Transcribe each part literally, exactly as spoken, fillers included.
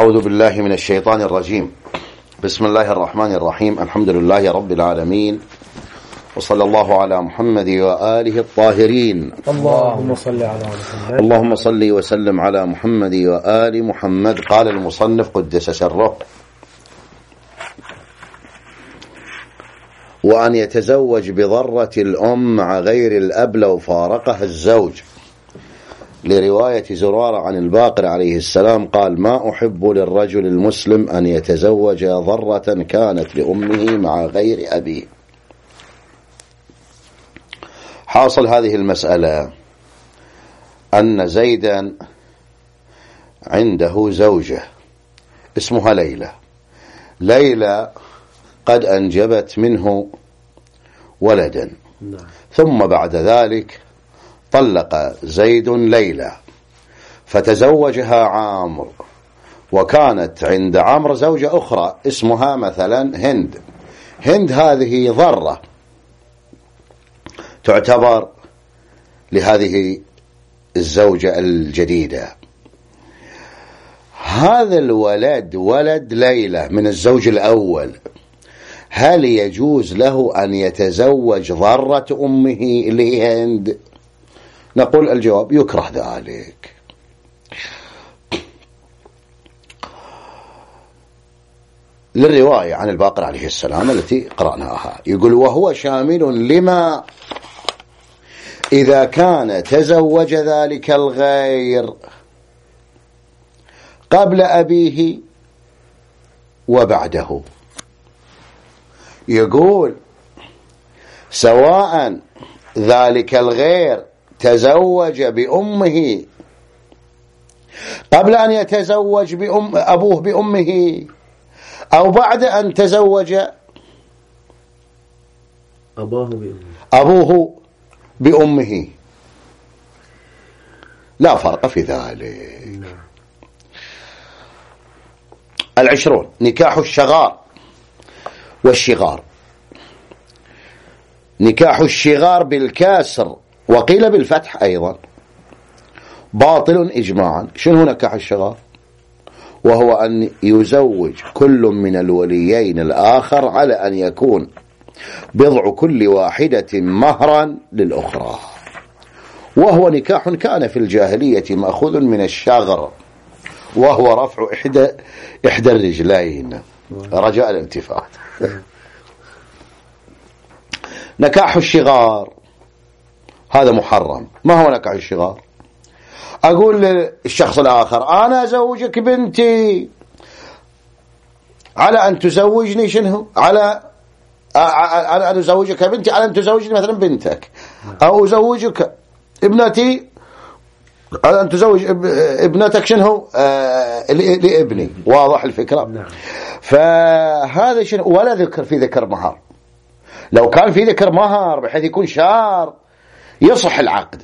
أعوذ بالله من الشيطان الرجيم. بسم الله الرحمن الرحيم. الحمد لله رب العالمين، وصلى الله على محمد وآله الطاهرين. اللهم صل على محمد. اللهم صل وسلم على محمد وآل محمد. قال المصنف قدس سره: وأن يتزوج بضرة الأم مع غير الأب لو فارقها الزوج، لرواية زرارة عن الباقر عليه السلام قال: ما أحب للرجل المسلم أن يتزوج ضرة كانت لأمه مع غير أبيه. حاصل هذه المسألة أن زيدا عنده زوجة اسمها ليلى. ليلى قد أنجبت منه ولدا، ثم بعد ذلك طلق زيد ليلى فتزوجها عمرو، وكانت عند عمرو زوجة أخرى اسمها مثلا هند. هند هذه ضرة تعتبر لهذه الزوجة الجديدة. هذا الولد ولد ليلى من الزوج الأول، هل يجوز له أن يتزوج ضرة أمه اللي هي هند؟ نقول الجواب: يكره ذلك. للرواية عن الباقر عليه السلام التي قرأناها، يقول: وهو شامل لما إذا كان تزوج ذلك الغير قبل أبيه وبعده. يقول سواء ذلك الغير تزوج بأمه قبل أن يتزوج بأم أبوه بأمه أو بعد أن تزوج أبوه بأمه أبوه بأمه، لا فرق في ذلك. العشرون: نكاح الشغار والشغار. نكاح الشغار بالكاسر وقيل بالفتح أيضا باطل إجماعا. شنو نكاح الشغار؟ وهو أن يزوج كل من الوليين الآخر على أن يكون بضع كل واحدة مهرا للأخرى، وهو نكاح كان في الجاهلية مأخوذ من الشغر، وهو رفع إحدى إحدى الرجلين رجاء الالتفات. نكاح الشغار هذا محرم. ما هو نكاح الشغار؟ أقول للشخص الآخر: أنا أزوجك بنتي على أن تزوجني شنو؟ على أن أزوجك بنتي على أن تزوجني مثلا بنتك، أو أزوجك ابنتي على أن تزوج ابنتك شنو آه لابني. واضح الفكرة؟ نعم. فهذا شنو؟ ولا ذكر في ذكر مهر. لو كان في ذكر مهر بحيث يكون شار يصح العقد،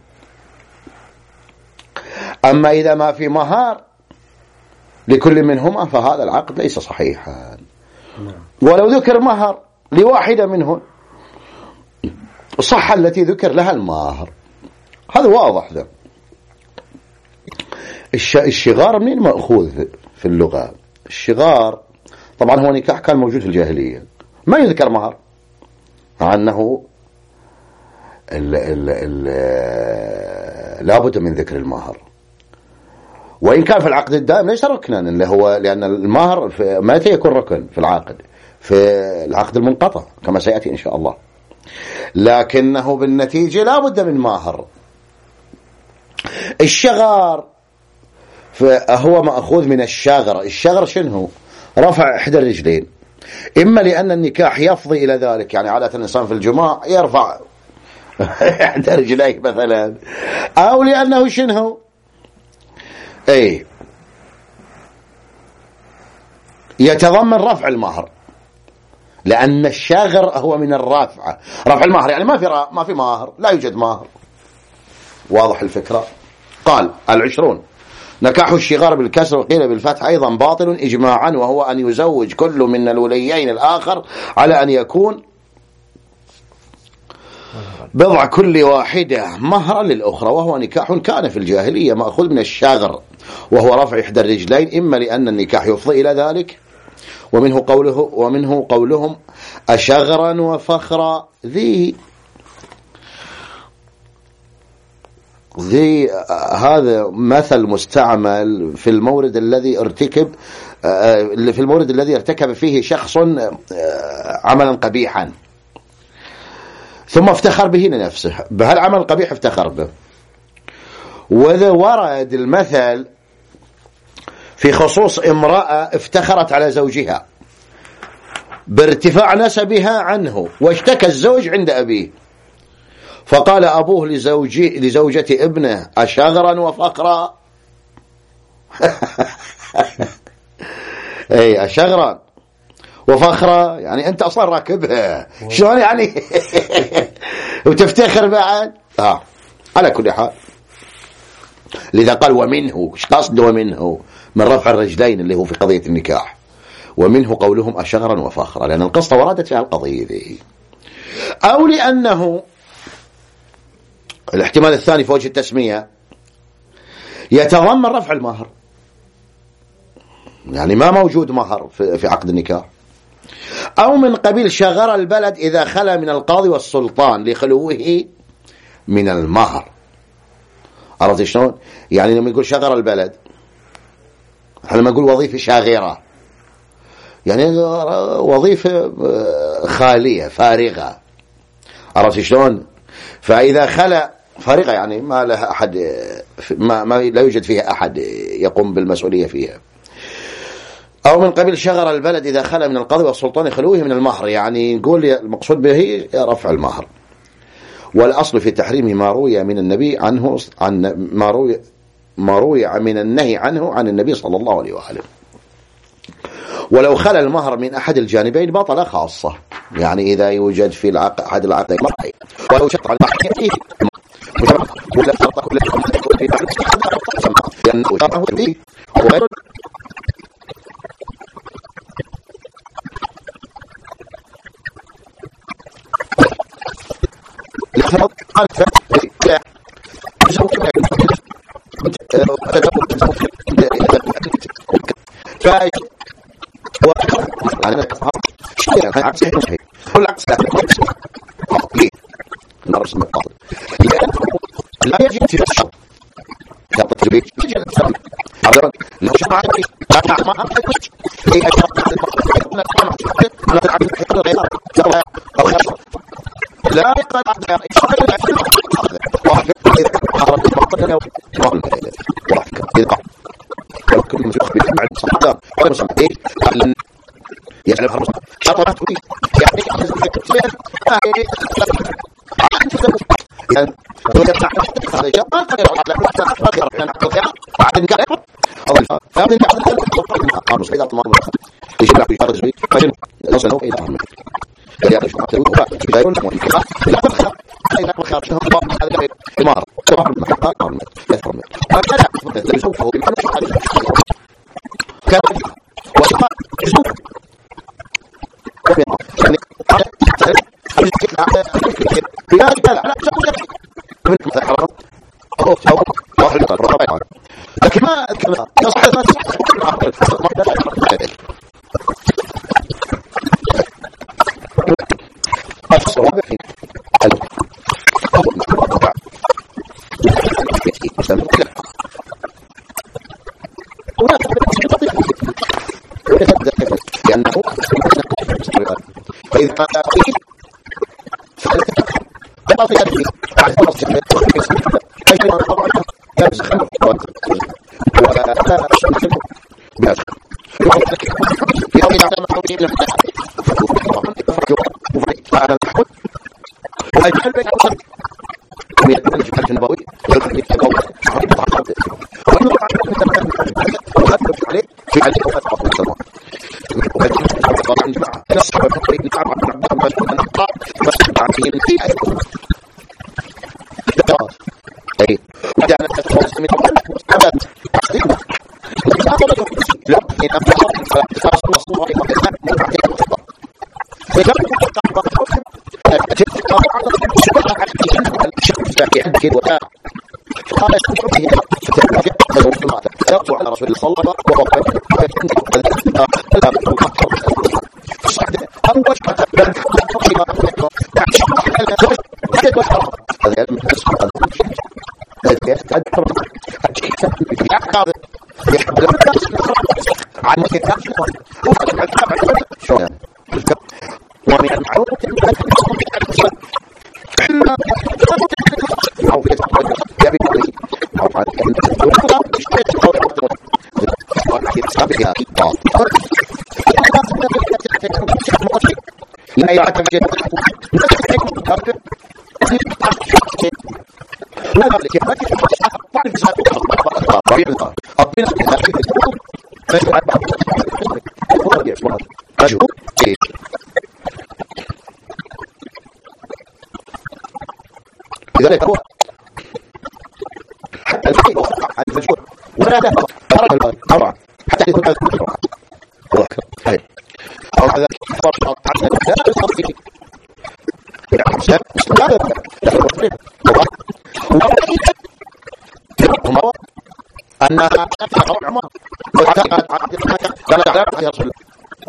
أما إذا ما في مهر لكل منهما فهذا العقد ليس صحيحا. ولو ذكر مهر لواحدة منهم صح التي ذكر لها المهر. هذا واضح. ذا الشغار منين مأخوذ في اللغة؟ الشغار طبعا هو نكاح كان موجود في الجاهلية، ما يذكر مهر، مع أنه ال ال ال لابد من ذكر المهر، وإن كان في العقد الدائم ليس ركنا، اللي هو لأن المهر متى يكون ركن في العقد؟ في العقد المنقطع كما سيأتي إن شاء الله، لكنه بالنتيجة لابد من مهر. الشغار فهو مأخوذ من الشغر. الشغر شنو؟ رفع إحدى الرجلين، إما لأن النكاح يفضي إلى ذلك، يعني عادة الإنسان في الجماع يرفع إحدى رجليه مثلا، أو لأنه شنو أي يتضمن رفع المهر، لأن الشاغر هو من الرافع. رفع المهر يعني ما في ما في مهر، لا يوجد مهر. واضح الفكرة؟ قال: العشرون: نكاح الشغار بالكسر وقيل بالفتح أيضا باطل إجماعا، وهو أن يزوج كل من الوليين الآخر على أن يكون بضع كل واحدة مهرا للأخرى، وهو نكاح كان في الجاهلية مأخوذ من الشاغر، وهو رفع إحدى الرجلين، إما لأن النكاح يفضي إلى ذلك، ومنه قوله ومنه قولهم أشغرا وفخرا ذي ذي هذا مثل مستعمل في المورد الذي ارتكب في المورد الذي ارتكب فيه شخص عملا قبيحا ثم افتخر به لنفسه، بهالعمل القبيح افتخر به. وإذا ورد المثل في خصوص امرأة افتخرت على زوجها بارتفاع نسبها عنه، واشتكى الزوج عند أبيه، فقال أبوه لزوجي لزوجة ابنه أشغرا وفقرا أي أشغرا وفخرة، يعني أنت أصلا راكبها شلون يعني وتفتخر بعد. آه. على كل حال لذا قال ومنه، ايش قصد ومنه؟ من رفع الرجلين اللي هو في قضية النكاح، ومنه قولهم أشغرا وفخرا، لأن القصة وردت فيها القضية ذي، أو لأنه الاحتمال الثاني في وجه التسمية يتضمن رفع المهر، يعني ما موجود مهر في عقد النكاح، أو من قبيل شغر البلد إذا خلا من القاضي والسلطان لخلوه من المهر. عرفت شلون؟ يعني لما يقول شغر البلد، احنا لما نقول وظيفة شاغرة يعني وظيفة خالية فارغة، عرفت شلون؟ فإذا خلا فارغة يعني ما لها أحد، ما, ما لا يوجد فيها أحد يقوم بالمسؤولية فيها. أو من قبيل شغر البلد إذا خلا من القاضي والسلطان خلوه من المهر، يعني نقول المقصود به رفع المهر. والأصل في تحريمه ما روي من النبي عنه عن ما روي ما روي من النهي عنه عن النبي صلى الله عليه وآله. ولو خلا المهر من أحد الجانبين بطل خاصة، يعني إذا يوجد في العقد أحد العقدين مرحي، ولو شرط على المحكمة ولا شرط كل لأنه شرطه فيه وغير لا يجب في الشرط لو شرع لا يقبل ولكن مشوخ بالمعنى الصحابة ورسم إيه يسأل الحرمس شرطات يعني يعني هذا جاء قد يرى على قد يرى أن أقول بعد نكاح الله فهذا نكاح قاموس إذا طمأن يجب له يشارك به فجن نصله إلى أمه قال يا رجل أقتلوا لا يقول لهم الكلام لا تخاف إذا كنت خارج شهر الله هذا إمارة سبحان الله قال يفهم هكذا يسوفه بمعنى كان وشفاء يسوف يعني في ذلك على أو أو واحد الرابع لكن ما كما يصح ما لأنه فإذا لا عن شلون ومن المعروف أو في يبي أو عن لا يعتمد لذلك هو حتى الشيء عن المجهول ولا تفهم طبعا حتى يكون هذا هاي أو هذا فرق عن هذا أنها تفهم عمر وتعتقد عبد الحاكم لا لا لا يا رسول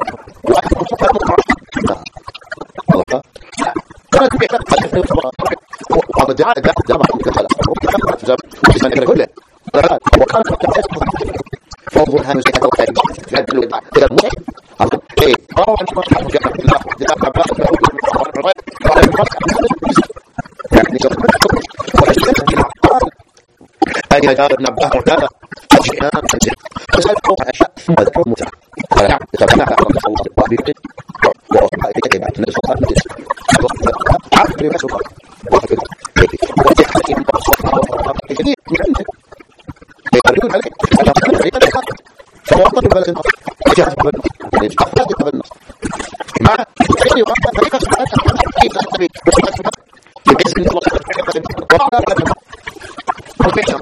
الله كانت بيحتاج وقد جاء جاء جاء كله وكان فوضى هذا الشيء هذا الخير كذا مو ايه اه انت ما تعرف لا يعني اي جاب نبه هذا اشياء بس اشياء ثم ذكر متع فلا تبنى على الله وبيت وصحى في كلمات الناس عقل بس يقولون عليك فوقت البلد جاء بالنص أخذت بالنص مع الشيء وقت فريق الصلاة كيف تستفيد بحيث أن الله وقال لك الفكرة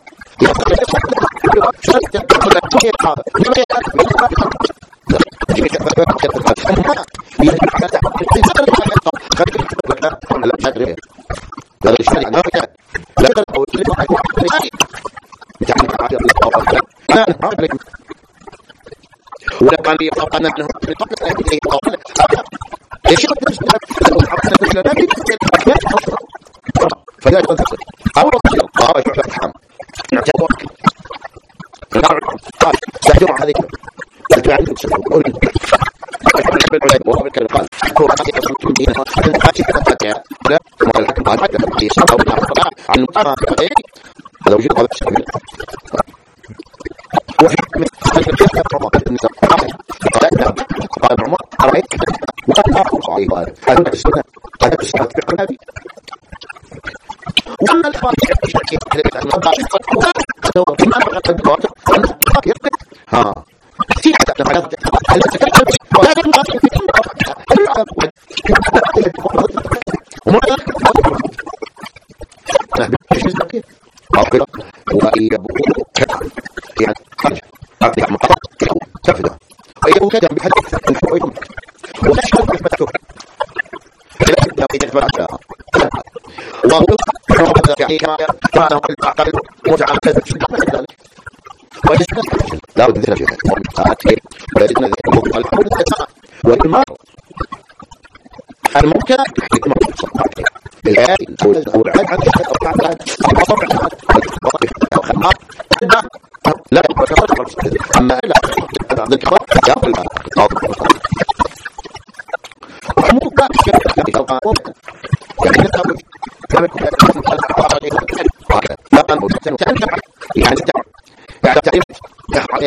هذا الشيء ما كان لا تقول لا لا ولا كان يقطع نحن نطلق هذه القول ايش فلا تنتصر او قال شو الحام نعتبر قال استهجر هذه الجعل تقول وهو بالكلام قال هو قضيه اصل دين هذه لا ما الحكم قال حتى في صوت عن المقام هذا وجود هذا الشيء وحكمة قال عمر أرأيت وقد أخذ صحيح هذا السنة هذا السنة في النبي وأما الإخوان يشتكي ها في حتى على وأي يعني خرج أعطيك مقاطع تفده وأيه كده بحدث من حقوقهم وتشهد بحثك فإذا إذا تبعتها وهو يعني كما كان العقل متعة كذب ويجب لا بد ذكر شيء ولا يجب ذكر الحمد لله والمار الممكن الآن والعد عن لا أما لا ذكر يقول وحمود لا يعني يعني تعلم يعني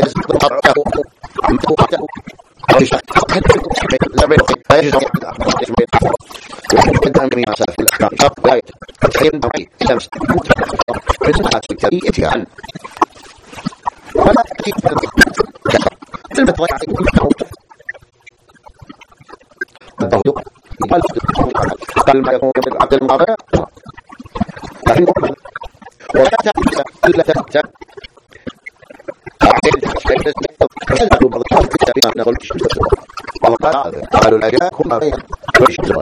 ولا تكيف المطلع الضوء قال ما يكون من عبد المغفر لكن ولا تكيف إلا تكيف قالوا الأجلاء هم غير والشجرة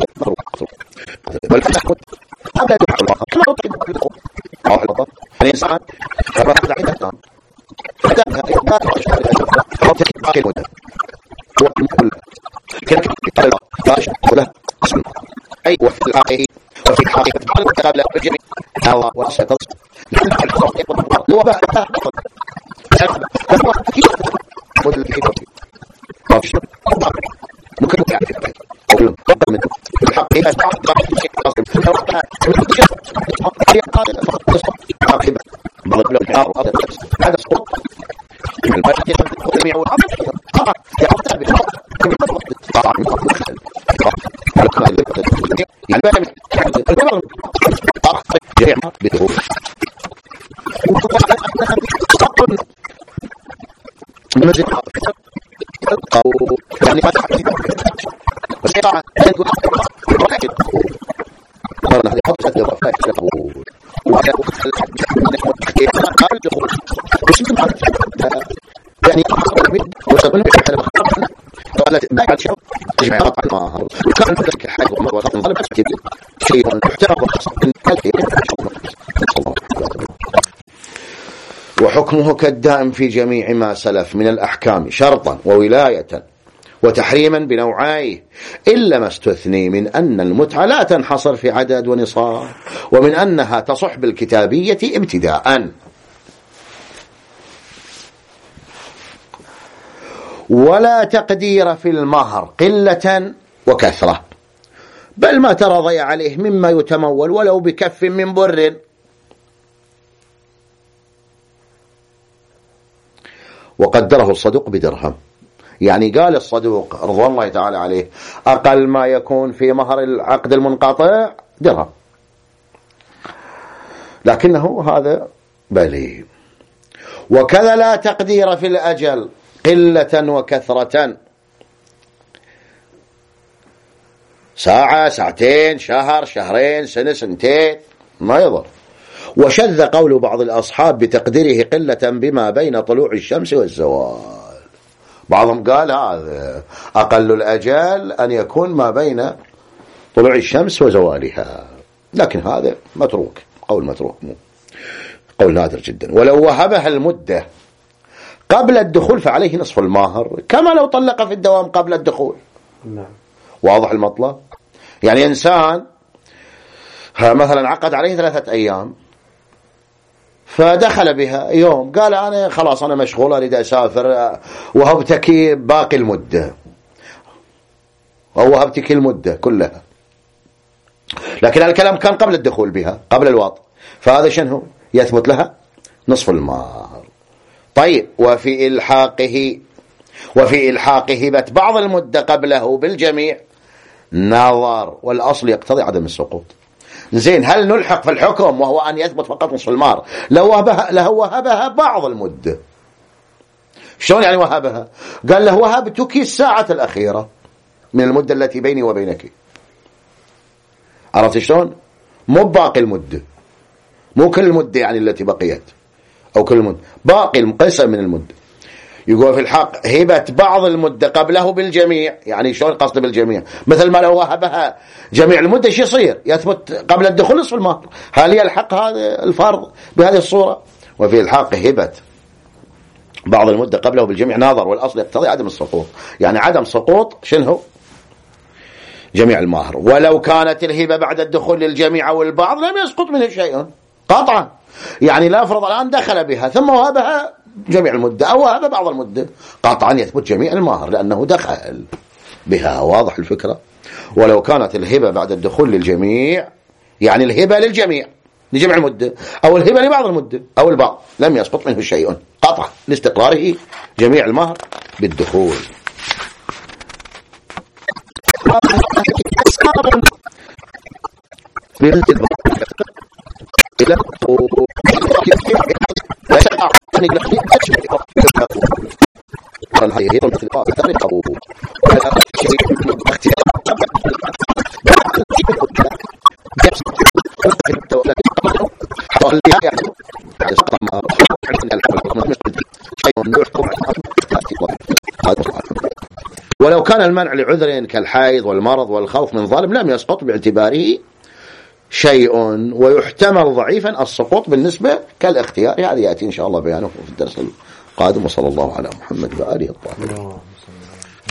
والفتح قبل أن يحصل الآخر كما يمكن أن يدخل أو البطل الإنسان فرحت عدة فدامها إثبات أو تكباك المدى هو كل كانت قال فاشل وله اسم أي وفي الآخر وفي حقيقة قبل الجميع الله وسط لو بعد مدل الجميع يعني فتح بس طبعا نقول قرنا نحط هذا الرفاق يعني وصلنا قالت ما عاد شو تجمع قطع المهر وكان ذلك حاجه وقت طلب شيء محترم وحكمه كالدائم في جميع ما سلف من الأحكام شرطا وولاية وتحريما بنوعيه إلا ما استثني من أن المتعة لا تنحصر في عدد ونصاب ومن أنها تصح بالكتابية ابتداء ولا تقدير في المهر قلة وكثرة بل ما ترضي عليه مما يتمول ولو بكف من بر وقدره الصدوق بدرهم يعني قال الصدوق رضوان الله تعالى عليه أقل ما يكون في مهر العقد المنقطع درهم لكنه هذا بلي وكذا لا تقدير في الأجل قلة وكثرة ساعة ساعتين شهر شهرين سنة سنتين ما يضر وشذ قول بعض الأصحاب بتقديره قلة بما بين طلوع الشمس والزوال بعضهم قال هذا أقل الأجال أن يكون ما بين طلوع الشمس وزوالها لكن هذا متروك قول متروك قول نادر جدا ولو وهبها المدة قبل الدخول فعليه نصف المهر كما لو طلق في الدوام قبل الدخول نعم. واضح المطلب يعني إنسان مثلا عقد عليه ثلاثة أيام فدخل بها يوم قال أنا خلاص أنا مشغول أريد أسافر وهبتك باقي المدة أو وهبتك المدة كلها لكن الكلام كان قبل الدخول بها قبل الوطء فهذا شنو يثبت لها نصف المهر طيب وفي إلحاقه وفي إلحاق هبة بعض المدة قبله بالجميع نظر والأصل يقتضي عدم السقوط زين هل نلحق في الحكم وهو أن يثبت فقط نصف المهر لو وهبها, لو وهبها بعض المدة شلون يعني وهبها قال له وهبتك الساعة الأخيرة من المدة التي بيني وبينك عرفت شلون مو باقي المدة مو كل المدة يعني التي بقيت أو كل المدة باقي القسم من المدة يقول في الحق هبة بعض المدة قبله بالجميع يعني شلون قصد بالجميع مثل ما لو وهبها جميع المدة شو يصير يثبت قبل الدخول نصف المهر هل يلحق هذا الفرض بهذه الصورة وفي الحق هبة بعض المدة قبله بالجميع ناظر والأصل يقتضي عدم السقوط يعني عدم سقوط شنو جميع المهر ولو كانت الهبة بعد الدخول للجميع أو البعض لم يسقط منه شيء قطعا يعني لا أفرض الآن دخل بها ثم وهبها جميع المدة أو وهب بعض المدة قطعا يثبت جميع المهر لأنه دخل بها واضح الفكرة ولو كانت الهبة بعد الدخول للجميع يعني الهبة للجميع لجمع المدة أو الهبة لبعض المدة أو البعض لم يسقط منه شيء قطعا لاستقراره جميع المهر بالدخول ولو كان المنع لعذر كالحيض والمرض والخوف من ظالم لم يسقط باعتباره شيء ويحتمل ضعيفا السقوط بالنسبة كالاختيار هذا يأتي إن شاء الله بيانه في الدرس القادم وصلى الله على محمد وآله الطاهرين.